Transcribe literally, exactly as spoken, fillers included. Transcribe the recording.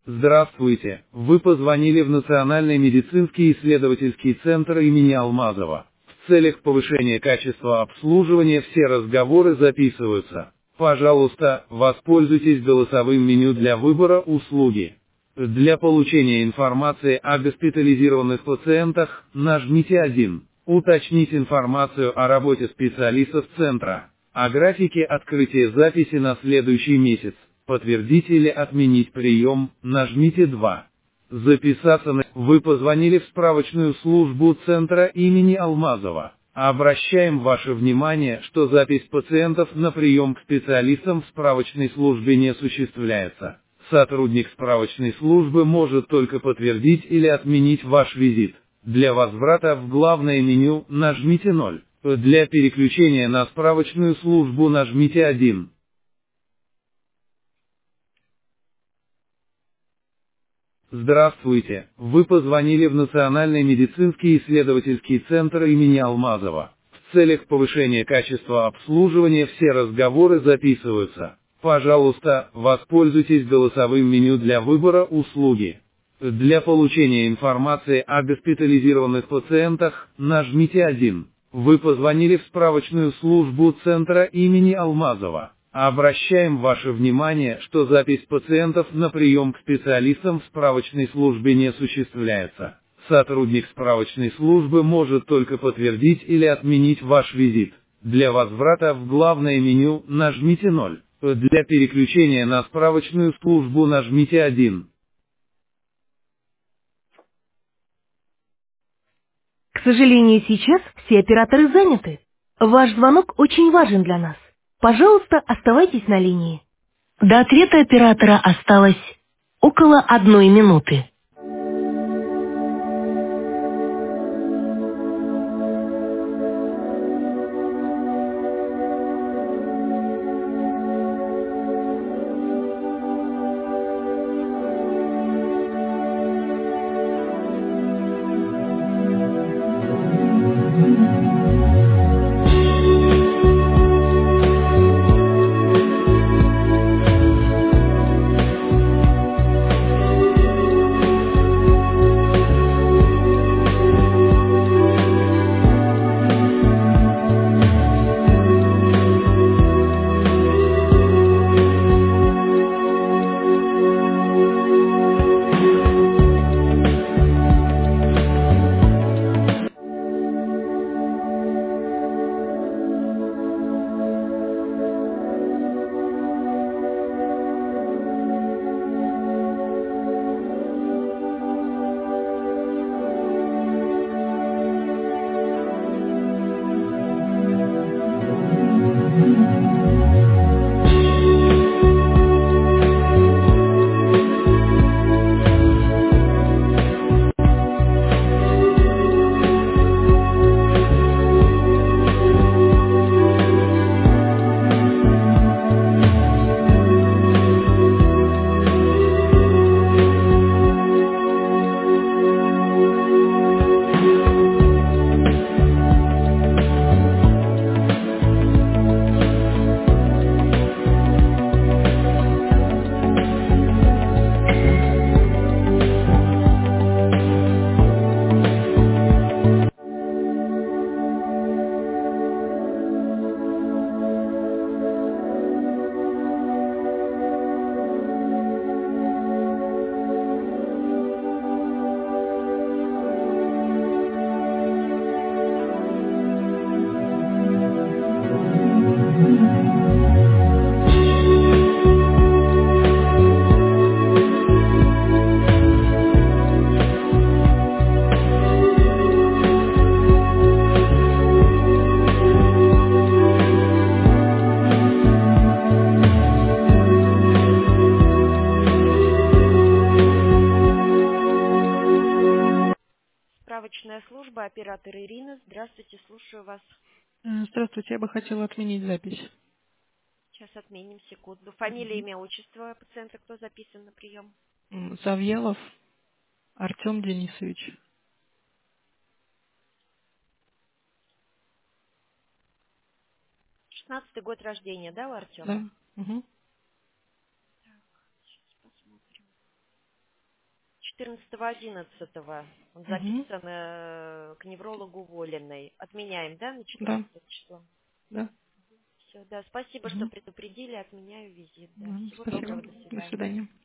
Здравствуйте, вы позвонили в Национальный медицинский исследовательский центр имени Алмазова. В целях повышения качества обслуживания все разговоры записываются. Пожалуйста, воспользуйтесь голосовым меню для выбора услуги. Для получения информации о госпитализированных пациентах, нажмите один. Уточнить информацию о работе специалистов центра. О графике открытия записи на следующий месяц. Подтвердить или отменить прием, нажмите два. Записаться на... Вы позвонили в справочную службу центра имени Алмазова. Обращаем ваше внимание, что запись пациентов на прием к специалистам в справочной службе не осуществляется. Сотрудник справочной службы может только подтвердить или отменить ваш визит. Для возврата в главное меню нажмите ноль. Для переключения на справочную службу нажмите один. Здравствуйте, вы позвонили в Национальный медицинский исследовательский центр имени Алмазова. В целях повышения качества обслуживания все разговоры записываются. Пожалуйста, воспользуйтесь голосовым меню для выбора услуги. Для получения информации о госпитализированных пациентах, нажмите один. Вы позвонили в справочную службу центра имени Алмазова. Обращаем ваше внимание, что запись пациентов на прием к специалистам в справочной службе не осуществляется. Сотрудник справочной службы может только подтвердить или отменить ваш визит. Для возврата в главное меню нажмите ноль. Для переключения на справочную службу нажмите один. К сожалению, сейчас все операторы заняты. Ваш звонок очень важен для нас. Пожалуйста, оставайтесь на линии. До ответа оператора осталось около одной минуты. Справочная служба, оператор Ирина. Здравствуйте, слушаю вас. Э, Здравствуйте, я бы хотела отменить запись. Сейчас отменим, секунду. Фамилия, имя, отчество пациента, кто записан на прием? М, Завьялов Артем Денисович. шестнадцатый год рождения, да, у Артема? Да. Угу. Сейчас посмотрим. четырнадцатого одиннадцатого. Он Угу. записан э, к неврологу Волиной. Отменяем, да, на Да, четырнадцатое число? да. Все, да, спасибо, что Угу. предупредили, отменяю визит, да. Да, Всего доброго, спасибо. до До свидания. свидания.